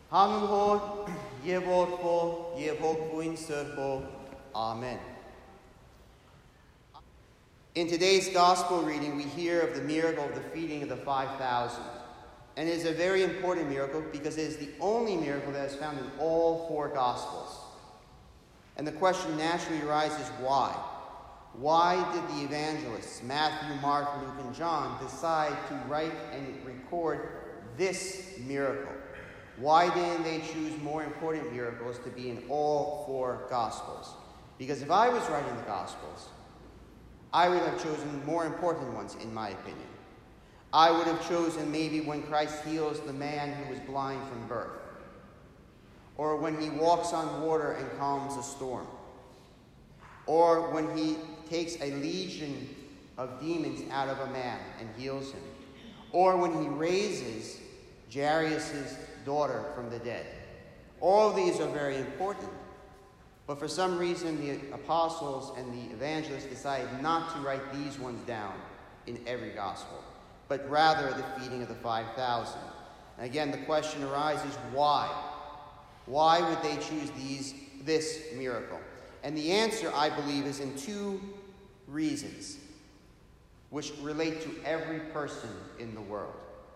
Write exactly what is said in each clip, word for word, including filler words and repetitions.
Hangho, Yevotpo, Yevokbuin Serpo. Amen. In today's gospel reading, we hear of the miracle of the feeding of the five thousand. And it is a very important miracle because it is the only miracle that is found in all four gospels. And the question naturally arises, why? Why did the evangelists, Matthew, Mark, Luke, and John, decide to write and record this miracle? Why didn't they choose more important miracles to be in all four Gospels? Because if I was writing the Gospels, I would have chosen more important ones, in my opinion. I would have chosen maybe when Christ heals the man who was blind from birth, or when he walks on water and calms a storm, or when he takes a legion of demons out of a man and heals him, or when he raises Jairus' daughter from the dead. All of these are very important. But for some reason, the apostles and the evangelists decided not to write these ones down in every gospel, but rather the feeding of the five thousand. And again, the question arises, why? Why would they choose these, this miracle? And the answer, I believe, is in two reasons, which relate to every person in the world.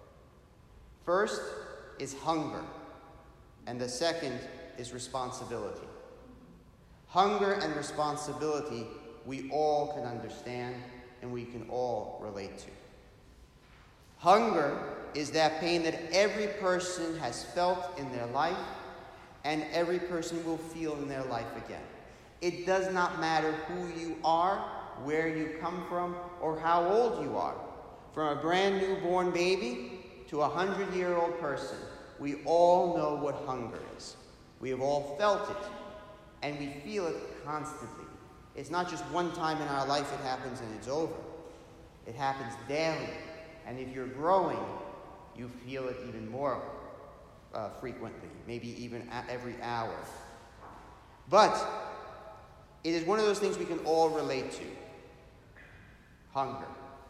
First is hunger, and the second is responsibility. Hunger and responsibility we all can understand and we can all relate to. Hunger is that pain that every person has felt in their life and every person will feel in their life again. It does not matter who you are, where you come from, or how old you are. From a brand new born baby to a hundred-year-old person, we all know what hunger is. We have all felt it, and we feel it constantly. It's not just one time in our life it happens and it's over. It happens daily, and if you're growing, you feel it even more uh, frequently, maybe even every hour. But it is one of those things we can all relate to. Hunger.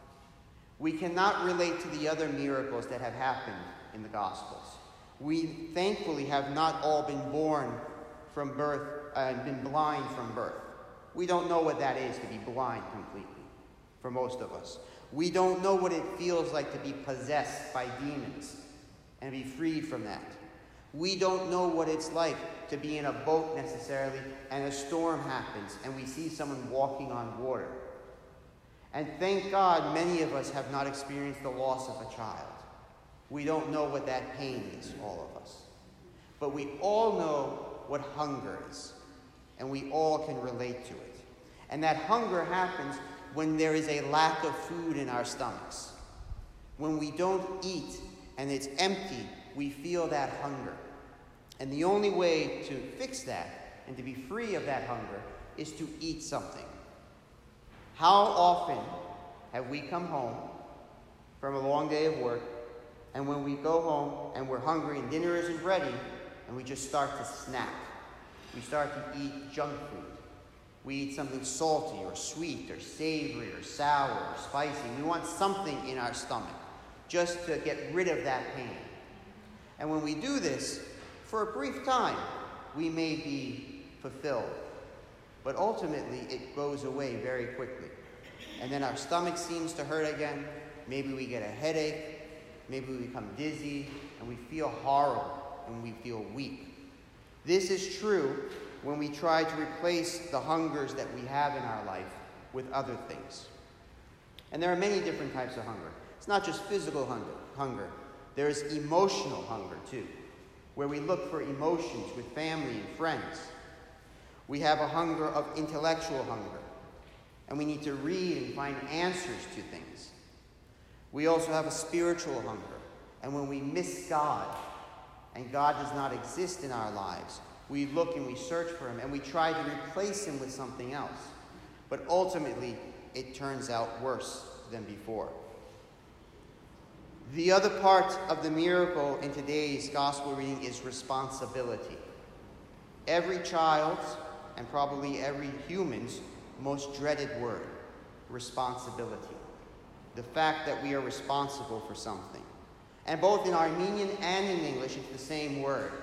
We cannot relate to the other miracles that have happened in the Gospels. We thankfully have not all been born from birth and uh, been blind from birth. We don't know what that is to be blind completely, for most of us. We don't know what it feels like to be possessed by demons and be freed from that. We don't know what it's like to be in a boat necessarily and a storm happens and we see someone walking on water. And thank God many of us have not experienced the loss of a child. We don't know what that pain is, all of us. But we all know what hunger is, and we all can relate to it. And that hunger happens when there is a lack of food in our stomachs. When we don't eat and it's empty, we feel that hunger. And the only way to fix that and to be free of that hunger is to eat something. How often have we come home from a long day of work, and when we go home and we're hungry and dinner isn't ready, and we just start to snack? We start to eat junk food. We eat something salty or sweet or savory or sour or spicy. We want something in our stomach just to get rid of that pain. And when we do this, for a brief time, we may be fulfilled. But ultimately, it goes away very quickly. And then our stomach seems to hurt again. Maybe we get a headache. Maybe we become dizzy. And we feel horrible. And we feel weak. This is true when we try to replace the hungers that we have in our life with other things. And there are many different types of hunger. It's not just physical hunger. hunger. There's emotional hunger, too, where we look for emotions with family and friends. We have a hunger of intellectual hunger, and we need to read and find answers to things. We also have a spiritual hunger, and when we miss God, and God does not exist in our lives, we look and we search for him, and we try to replace him with something else. But ultimately, it turns out worse than before. The other part of the miracle in today's gospel reading is responsibility. Every child's, and probably every human's, most dreaded word, responsibility. The fact that we are responsible for something. And both in Armenian and in English, it's the same word.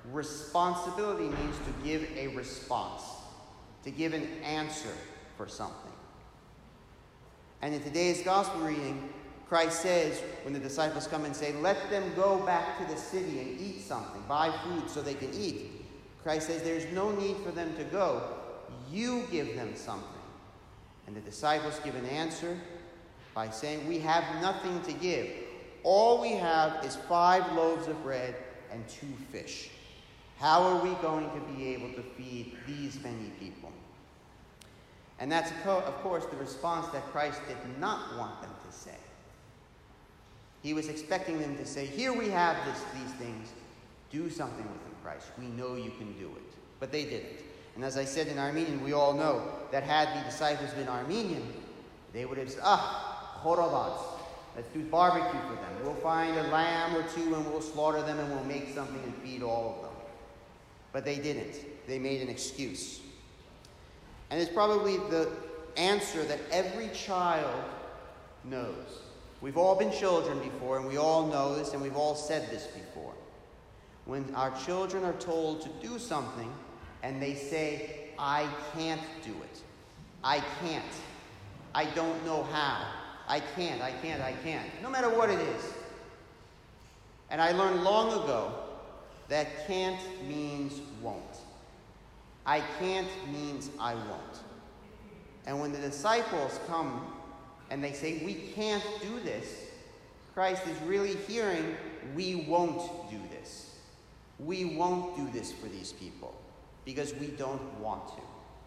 Responsibility means to give a response, to give an answer for something. And in today's gospel reading, Christ says, when the disciples come and say, let them go back to the city and eat something, buy food so they can eat. Christ says there's no need for them to go. You give them something. And the disciples give an answer by saying, we have nothing to give. All we have is five loaves of bread and two fish. How are we going to be able to feed these many people? And that's, of course, the response that Christ did not want them to say. He was expecting them to say, here we have this, these things. Do something with them, Christ. We know you can do it. But they didn't. And as I said in Armenian, we all know that had the disciples been Armenian, they would have said, ah, chorovads. Let's do barbecue for them. We'll find a lamb or two and we'll slaughter them and we'll make something and feed all of them. But they didn't. They made an excuse. And it's probably the answer that every child knows. We've all been children before, and we all know this, and we've all said this before. When our children are told to do something, and they say, I can't do it. I can't. I don't know how. I can't, I can't, I can't. No matter what it is. And I learned long ago that can't means won't. I can't means I won't. And when the disciples come and they say, we can't do this, Christ is really hearing, we won't do this. We won't do this for these people because we don't want to.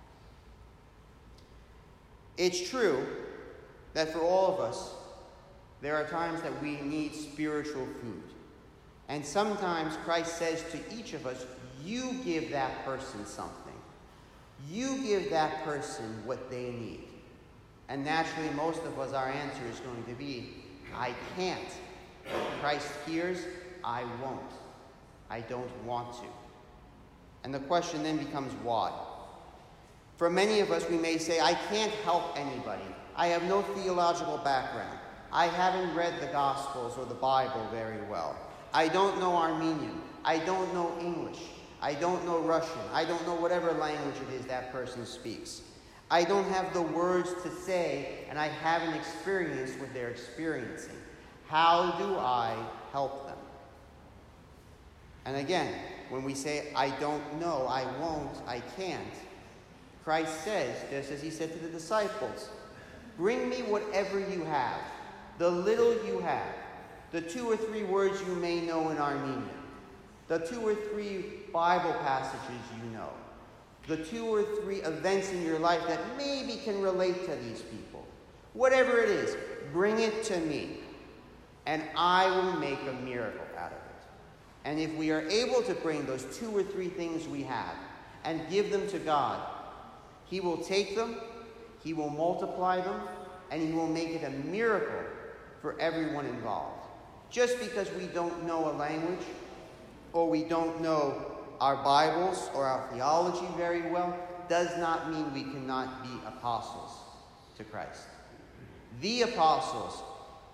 It's true that for all of us, there are times that we need spiritual food. And sometimes Christ says to each of us, you give that person something. You give that person what they need. And naturally, most of us, our answer is going to be, I can't. Christ hears, I won't. I don't want to. And the question then becomes why? For many of us, we may say, I can't help anybody. I have no theological background. I haven't read the Gospels or the Bible very well. I don't know Armenian. I don't know English. I don't know Russian. I don't know whatever language it is that person speaks. I don't have the words to say, and I haven't experienced what they're experiencing. How do I help them? And again, when we say, I don't know, I won't, I can't, Christ says, just as he said to the disciples, bring me whatever you have, the little you have, the two or three words you may know in Armenian, the two or three Bible passages you know, the two or three events in your life that maybe can relate to these people. Whatever it is, bring it to me, and I will make a miracle out of it. And if we are able to bring those two or three things we have and give them to God, he will take them, he will multiply them, and he will make it a miracle for everyone involved. Just because we don't know a language, or we don't know our Bibles or our theology very well, does not mean we cannot be apostles to Christ. The apostles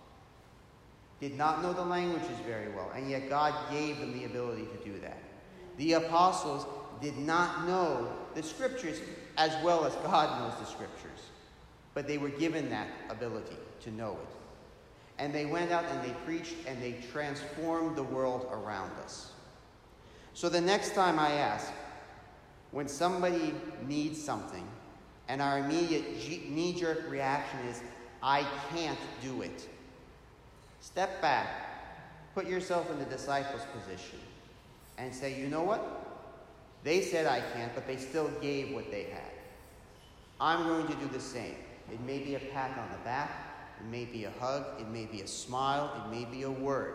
did not know the languages very well, and yet God gave them the ability to do that. The apostles did not know the Scriptures as well as God knows the Scriptures, but they were given that ability to know it. And they went out and they preached and they transformed the world around us. So the next time I ask, when somebody needs something, and our immediate knee-jerk reaction is, I can't do it. Step back, put yourself in the disciples' position, and say, you know what? They said I can't, but they still gave what they had. I'm going to do the same. It may be a pat on the back, it may be a hug, it may be a smile, it may be a word.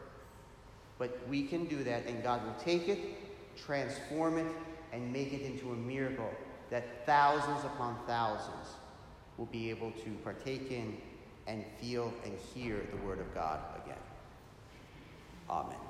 But we can do that, and God will take it, transform it, and make it into a miracle that thousands upon thousands will be able to partake in and feel and hear the word of God again. Amen.